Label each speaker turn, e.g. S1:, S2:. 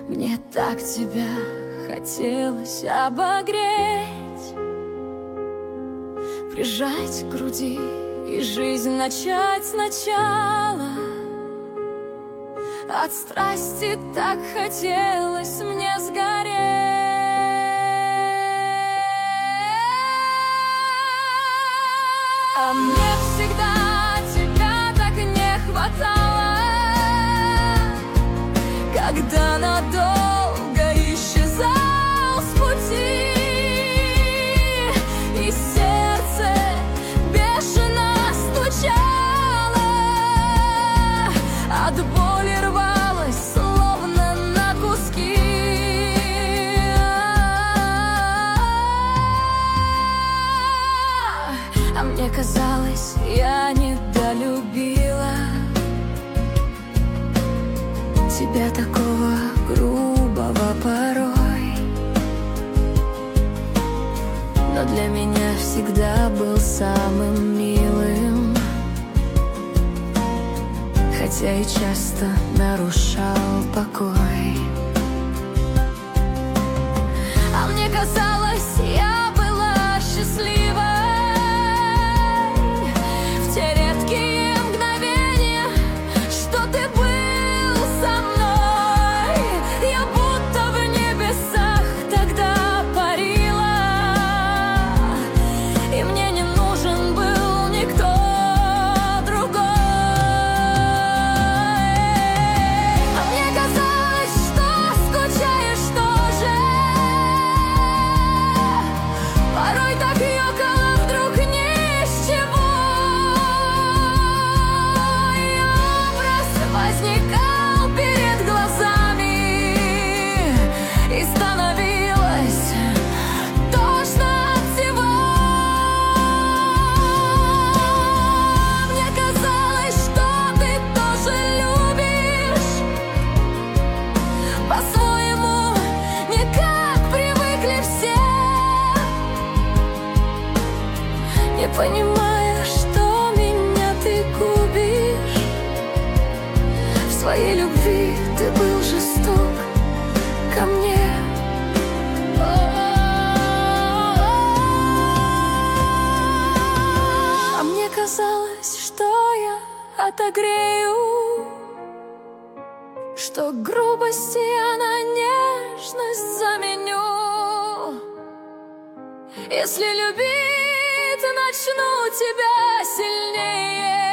S1: Мне так тебя хотелось обогреть, прижать к груди и жизнь начать сначала. От страсти так хотелось мне сгореть. А мне всегда тебя так не хватало, когда надолго исчезал с пути, и сердце бешено стучало, от боли рвалось, словно на куски. А мне казалось, я недолюбила тебя, такого грубого порой, но для меня всегда был самым милым, хотя и часто нарушал покой. А мне казалось, я была счастливой в те редкие мгновения, что ты был со мной. Я будто в небесах тогда парила, и мне не нужен был никто другой. А мне казалось, что скучаешь тоже. Порой так ёкало вдруг ни с чего, и образ возникал перед глазами, и становилось тошно от всего. Мне казалось, что ты тоже любишь по-своему, не как привыкли все, не понимая, что меня ты губишь. В своей любви ты был жесток ко мне. А мне казалось, что я отогрею, что грубость я на нежность заменю. Если любить начну тебя сильнее,